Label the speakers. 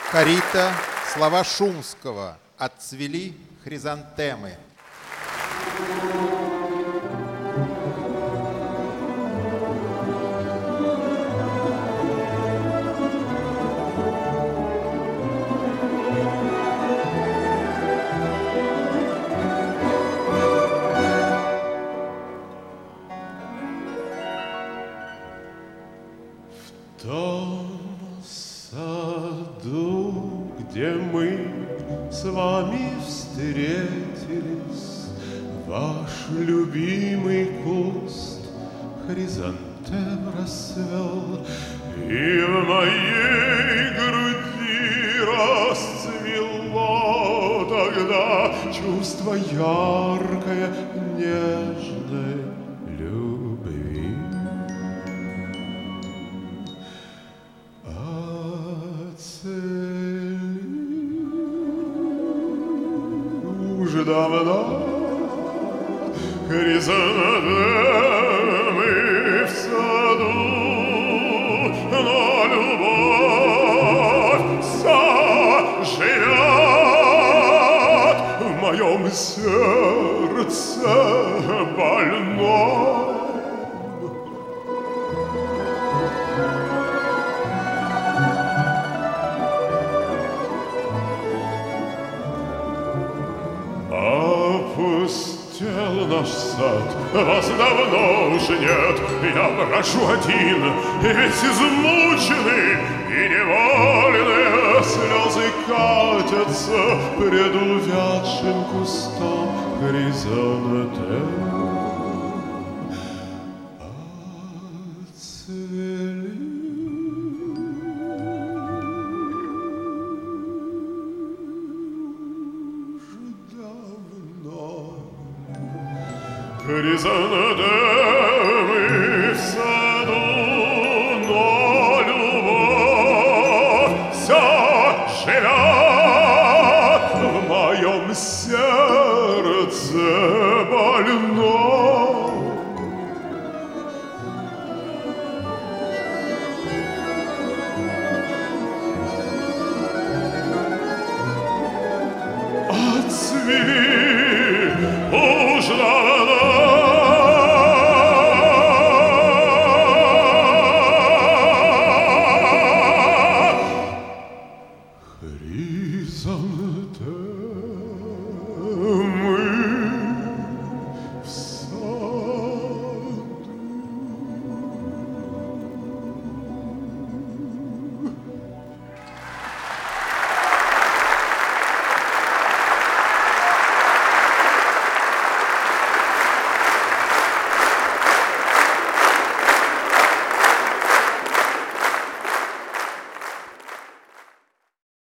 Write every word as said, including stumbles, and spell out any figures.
Speaker 1: Карита, слова Шумского. Отцвели хризантемы.
Speaker 2: В том саду, где мы с вами встретились, ваш любимый куст хризантем расцвел, и в моей груди расцвело тогда чувство яркое, нежной любви. Уже давно хризантемы в саду, но любовь заживет в моем сердце больном. Опустел наш сад, вас давно уже нет. Я прошу один, ведь измученный и невольные слезы катятся пред увядшим кустом хризантем. Хризантемы в саду, но любовь вся живет в моем сердце больном. Отцвели